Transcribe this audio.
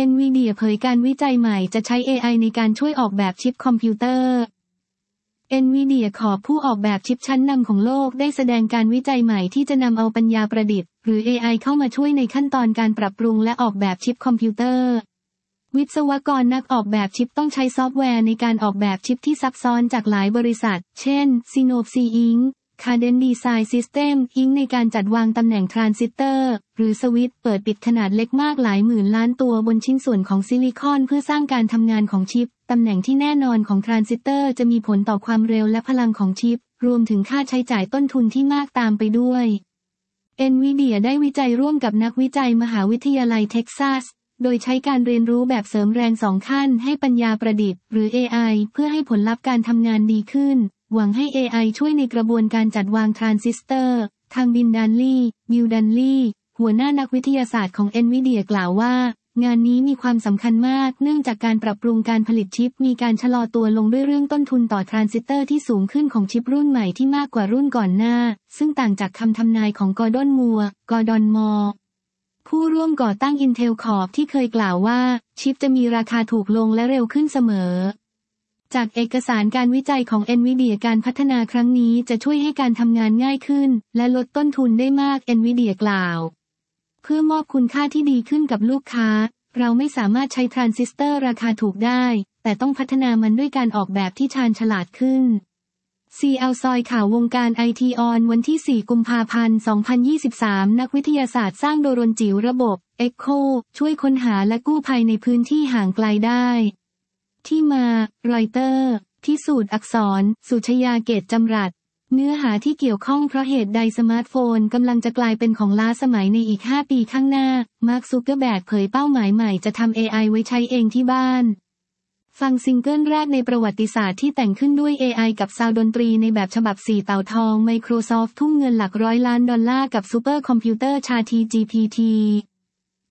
NVIDIA เผยการวิจัยใหม่จะใช้ AI ในการช่วยออกแบบชิปคอมพิวเตอร์ NVIDIA ขอผู้ออกแบบชิปชั้นนำของโลกได้แสดงการวิจัยใหม่ที่จะนำเอาปัญญาประดิษฐ์หรือ AI เข้ามาช่วยในขั้นตอนการปรับปรุงและออกแบบชิปคอมพิวเตอร์วิศวกรนักออกแบบชิปต้องใช้ซอฟต์แวร์ในการออกแบบชิปที่ซับซ้อนจากหลายบริษัทเช่น Synopsys Inc. Cadence Design System Inc. ในการจัดวางตำแหน่งทรานซิสเตอร์หรือสวิตช์เปิดปิดขนาดเล็กมากหลายหมื่นล้านตัวบนชิ้นส่วนของซิลิคอนเพื่อสร้างการทำงานของชิปตำแหน่งที่แน่นอนของทรานซิสเตอร์จะมีผลต่อความเร็วและพลังของชิปรวมถึงค่าใช้จ่ายต้นทุนที่มากตามไปด้วย NVIDIA ได้วิจัยร่วมกับนักวิจัยมหาวิทยาลัยเท็กซัสโดยใช้การเรียนรู้แบบเสริมแรง2ขั้นให้ปัญญาประดิษฐ์หรือ AI เพื่อให้ผลลัพธ์การทำงานดีขึ้นหวังให้ AI ช่วยในกระบวนการจัดวางทรานซิสเตอร์ทางบิล ดันลี่หัวหน้านักวิทยาศาสตร์ของ NVIDIA กล่าวว่างานนี้มีความสำคัญมากเนื่องจากการปรับปรุงการผลิตชิปมีการชะลอตัวลงด้วยเรื่องต้นทุนต่อทรานซิสเตอร์ที่สูงขึ้นของชิปรุ่นใหม่ที่มากกว่ารุ่นก่อนหน้าซึ่งต่างจากคำทำนายของกอร์ดอน มอร์ผู้ร่วมก่อตั้ง Intel Corp ที่เคยกล่าวว่าชิปจะมีราคาถูกลงและเร็วขึ้นเสมอจากเอกสารการวิจัยของ NVIDIA การพัฒนาครั้งนี้จะช่วยให้การทำงานง่ายขึ้นและลดต้นทุนได้มาก NVIDIA กล่าวเพื่อมอบคุณค่าที่ดีขึ้นกับลูกค้าเราไม่สามารถใช้ทรานซิสเตอร์ราคาถูกได้แต่ต้องพัฒนามันด้วยการออกแบบที่ชาญฉลาดขึ้น CL ซอยข่าววงการ IT On วันที่ 4 กุมภาพันธ์ 2023 นักวิทยาศาสตร์สร้างโดรนจิ๋วระบบ Echo ช่วยค้นหาและกู้ภัยในพื้นที่ห่างไกลได้ที่มารอยเตอร์พิสูจน์อักษรสุชยาเกตจำรัดเนื้อหาที่เกี่ยวข้องเพราะเหตุใดสมาร์ทโฟนกำลังจะกลายเป็นของล้าสมัยในอีก 5 ปีข้างหน้ามาร์ค ซุกเกอร์แบร์กเผยเป้าหมายใหม่จะทำ AI ไว้ใช้เองที่บ้านฟังซิงเกิลแรกในประวัติศาสตร์ที่แต่งขึ้นด้วย AI กับซาวด์ดนตรีในแบบฉบับ4เต่าทอง Microsoft ทุ่มเงินหลัก100 ล้านดอลลาร์กับซูเปอร์คอมพิวเตอร์ ChatGPT